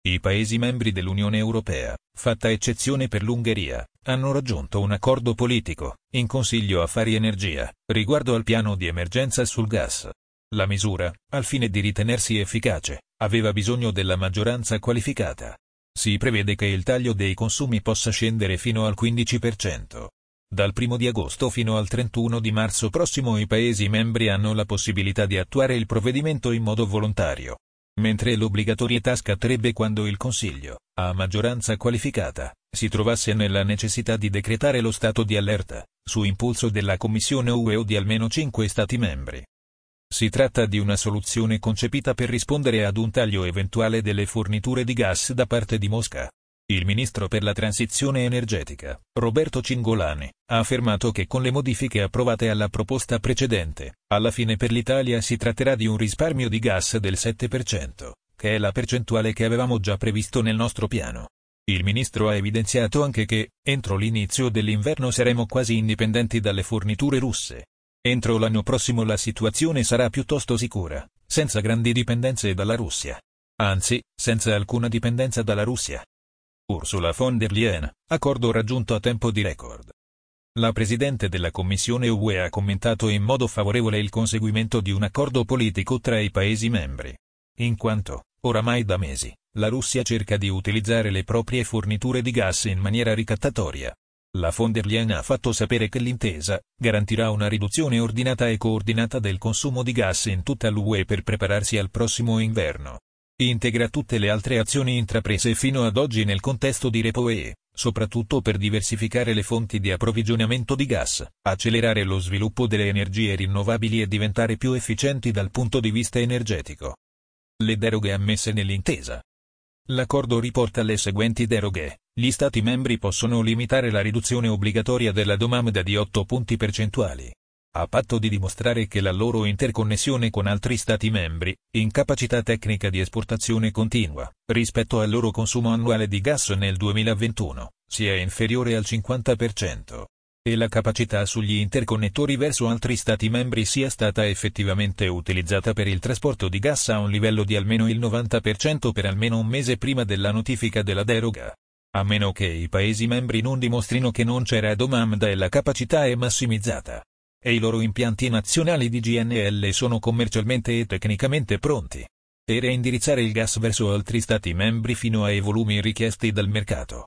I Paesi membri dell'Unione Europea, fatta eccezione per l'Ungheria, hanno raggiunto un accordo politico, in Consiglio Affari Energia, riguardo al piano di emergenza sul gas. La misura, al fine di ritenersi efficace, aveva bisogno della maggioranza qualificata. Si prevede che il taglio dei consumi possa scendere fino al 15%. Dal 1 di agosto fino al 31 di marzo prossimo i Paesi membri hanno la possibilità di attuare il provvedimento in modo volontario, mentre l'obbligatorietà scatterebbe quando il Consiglio, a maggioranza qualificata, si trovasse nella necessità di decretare lo stato di allerta, su impulso della Commissione UE o di almeno 5 Stati membri. Si tratta di una soluzione concepita per rispondere ad un taglio eventuale delle forniture di gas da parte di Mosca. Il ministro per la transizione energetica, Roberto Cingolani, ha affermato che con le modifiche approvate alla proposta precedente, alla fine per l'Italia si tratterà di un risparmio di gas del 7%, che è la percentuale che avevamo già previsto nel nostro piano. Il ministro ha evidenziato anche che, entro l'inizio dell'inverno saremo quasi indipendenti dalle forniture russe. Entro l'anno prossimo la situazione sarà piuttosto sicura, senza grandi dipendenze dalla Russia. Anzi, senza alcuna dipendenza dalla Russia. Ursula von der Leyen, accordo raggiunto a tempo di record. La Presidente della Commissione UE ha commentato in modo favorevole il conseguimento di un accordo politico tra i Paesi membri. In quanto, oramai da mesi, la Russia cerca di utilizzare le proprie forniture di gas in maniera ricattatoria. La von der Leyen ha fatto sapere che l'intesa garantirà una riduzione ordinata e coordinata del consumo di gas in tutta l'UE per prepararsi al prossimo inverno. Integra tutte le altre azioni intraprese fino ad oggi nel contesto di REPoE, soprattutto per diversificare le fonti di approvvigionamento di gas, accelerare lo sviluppo delle energie rinnovabili e diventare più efficienti dal punto di vista energetico. Le deroghe ammesse nell'intesa. L'accordo riporta le seguenti deroghe. Gli Stati membri possono limitare la riduzione obbligatoria della domanda di 8 punti percentuali, a patto di dimostrare che la loro interconnessione con altri Stati membri, in capacità tecnica di esportazione continua, rispetto al loro consumo annuale di gas nel 2021, sia inferiore al 50%, e la capacità sugli interconnettori verso altri Stati membri sia stata effettivamente utilizzata per il trasporto di gas a un livello di almeno il 90% per almeno un mese prima della notifica della deroga. A meno che i Paesi membri non dimostrino che non c'era domanda e la capacità è massimizzata. E i loro impianti nazionali di GNL sono commercialmente e tecnicamente pronti per indirizzare il gas verso altri Stati membri fino ai volumi richiesti dal mercato.